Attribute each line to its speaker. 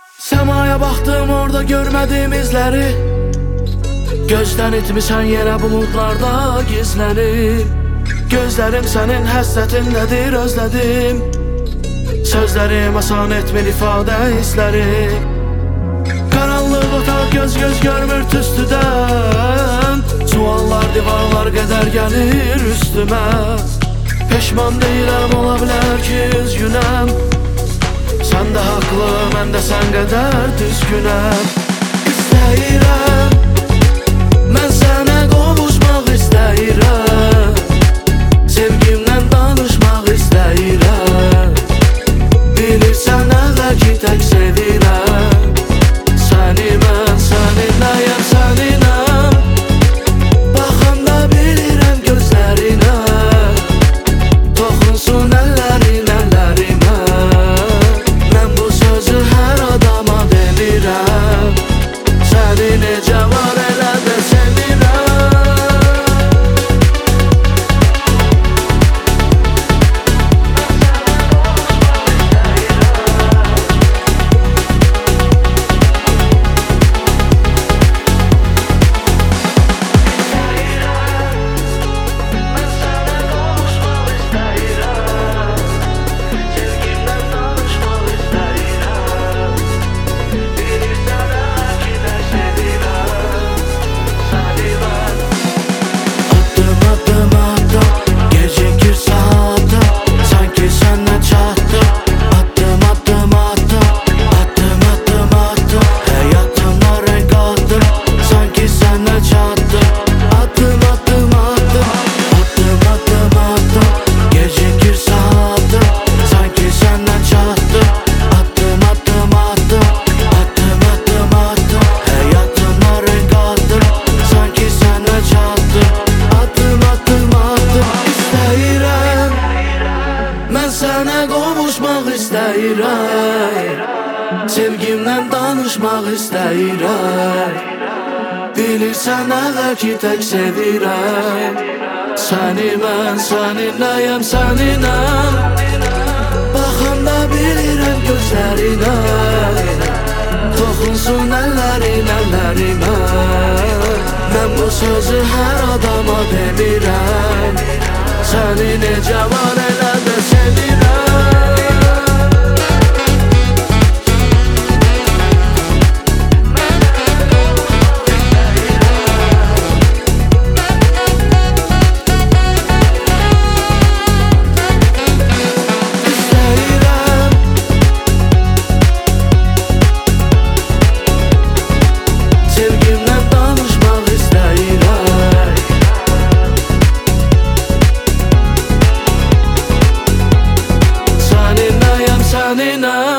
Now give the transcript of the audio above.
Speaker 1: Semaya baxdım, orada görmədim izləri. Gözdən itmişən yenə buludlarda gizlənib. Gözlərim sənin həsrətindədir, özlədim. Sözlərim asan etmir ifadə izləri. Qaranlıq otaq göz görmür tüstüdən. Suallar divarlar qədər gəlir üstümə. Peşman deyiləm, ola bilər ki üzgünəm. Sən də haqlı, mən də sən qədər düzgünəm. İstəyirəm, mən sənə qovuşmaq istəyirəm. Sevgimdən danışmaq istəyirəm. Bilirsən əvvəl ki tək sevirəm. Səni mən səninləyəm, səninəm. Baxanda bilirəm gözlərinə. Toxunsun əllərin əllərimə. Mən bu sözü hər adama demirəm. Səni necə var elə də sevirəm. Sənə qovuşmaq istəyirəm. Sevgimdən danışmaq istəyirəm. Bilirsən əvvəl ki tək sevirəm. Səni mən səninləyəm, səninəm. Baxanda bilirəm gözlərinə. Toxunsun əllərin əllərimə. Mən bu sözü hər adama demirəm. Səni necə var elə də sevirəm. Səninləyəm, səninəm.